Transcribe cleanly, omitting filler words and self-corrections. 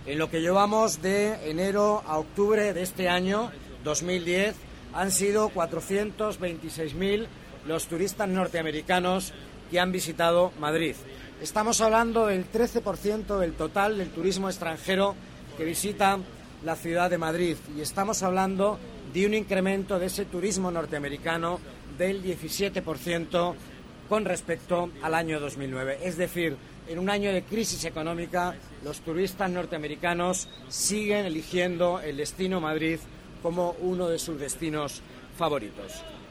En lo que llevamos de enero a octubre de este año, 2010, han sido 426.000 los turistas norteamericanos que han visitado Madrid. Estamos hablando del 13% del total del turismo extranjero que visita la ciudad de Madrid y estamos hablando de un incremento de ese turismo norteamericano del 17% con respecto al año 2009. Es decir, en un año de crisis económica, los turistas norteamericanos siguen eligiendo el destino Madrid como uno de sus destinos favoritos.